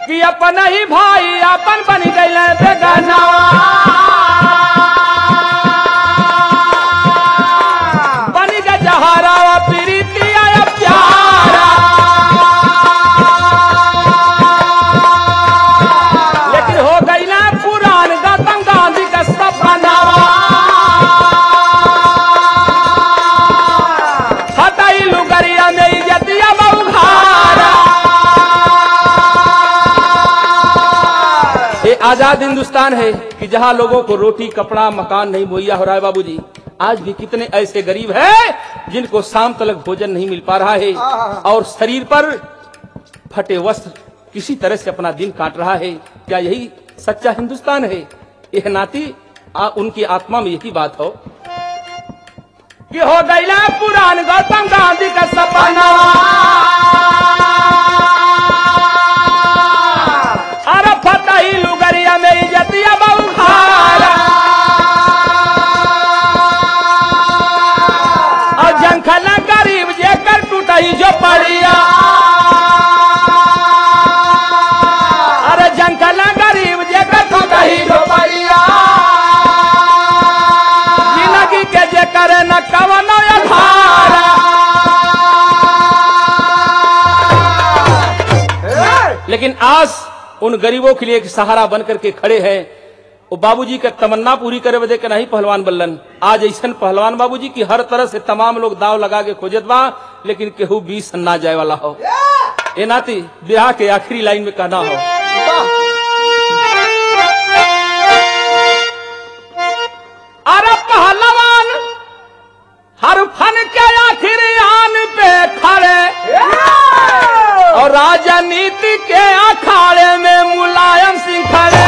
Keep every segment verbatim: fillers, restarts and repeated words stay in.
कि अपन ही भाई अपन बन गए बेगाना। बन गए जहारा प्रीतिया प्यारा, लेकिन हो गई ना पुरान गौतम गांधी का सपना। हटाई लुगरिया में इज्जतिया बहुघारा। ये आजाद हिंदुस्तान है कि जहां लोगों को रोटी कपड़ा मकान नहीं मुहैया हो रहा है बाबूजी। आज भी कितने ऐसे गरीब हैं जिनको शाम तक भोजन नहीं मिल पा रहा है और शरीर पर फटे वस्त्र किसी तरह से अपना दिन काट रहा है। क्या यही सच्चा हिंदुस्तान है? यह नाती आ, उनकी आत्मा में यही बात हो कि हो गया पुरान गौतम गांधी का सपना। अरे फतेही लुगरिया में इज्जतिया बहुघारा। और जंखला गरीब जेकर टूटई जो पड़िया। अरे जंखला गरीब जेकर टूटई जो पड़िया। जिंदगी के जेकर न कवनो धारा। लेकिन आज उन गरीबों के लिए एक सहारा बनकर के खड़े हैं। वो बाबूजी का तमन्ना पूरी करे बदे के नहीं पहलवान बल्लन। आज ऐसा पहलवान बाबूजी की हर तरह से तमाम लोग दाव लगा के खोजत बा, लेकिन केहू बीस ना जाए वाला हो। ए नाती ब्याह के आखिरी लाइन में कहना हो, अरे पहलवान हर फन के आखिरी आन पे खड़े और राजनीति के अखाड़े में मुलायम सिंह खड़े।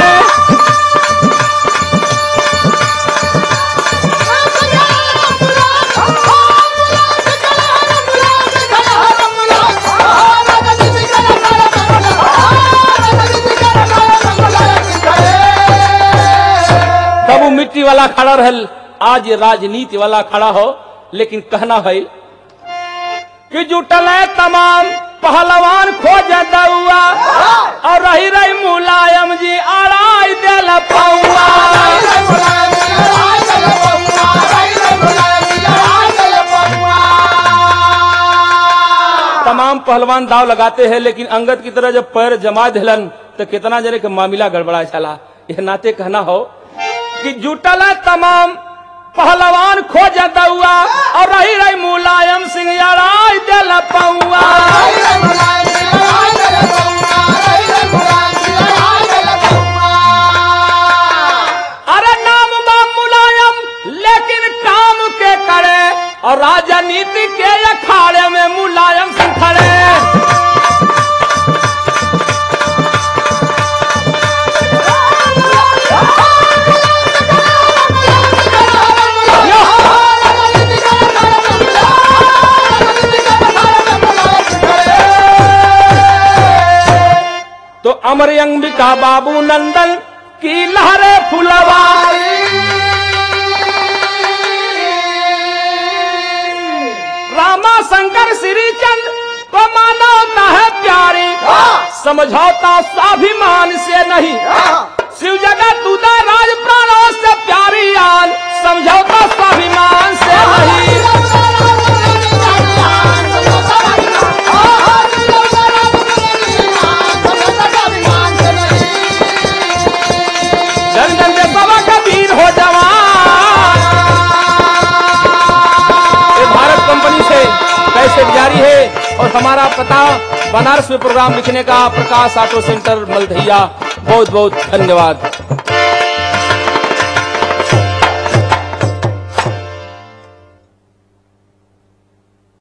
तब वो मिट्टी वाला खड़ा रहल, आज ये राजनीति वाला खड़ा हो। लेकिन कहना है कि जुटल है तमाम पहलवान खोज दउआ और रही रही मुलायम जी अड़ाई दिल पौआ। तमाम पहलवान दाव लगाते हैं, लेकिन अंगद की तरह जब पैर जमा दिलन तो कितना जने का मामला गड़बड़ा चला। यह नाते कहना हो कि जुटल है तमाम पहलवान खोज दउआ और रही रही मुलायम सिंह अड़ाई दिल पौआ। अरे नाम बा मुलायम लेकिन काम के करे और राजनीति के अखाड़े में मुलायम सिंह खड़े। तो अमर अंबिका बाबू नंदन की लहरे फुलवाई। रामा शंकर श्रीचंद को मानवता है प्यारी। समझौता स्वाभिमान से नहीं, शिव जगत उदय राज प्राणों से प्यारी आन। समझौता स्वाभिमान से नहीं। कैसेट जारी है और हमारा पता बनारस में प्रोग्राम लिखने का प्रकाश ऑटो सेंटर मलधैया। बहुत बहुत धन्यवाद।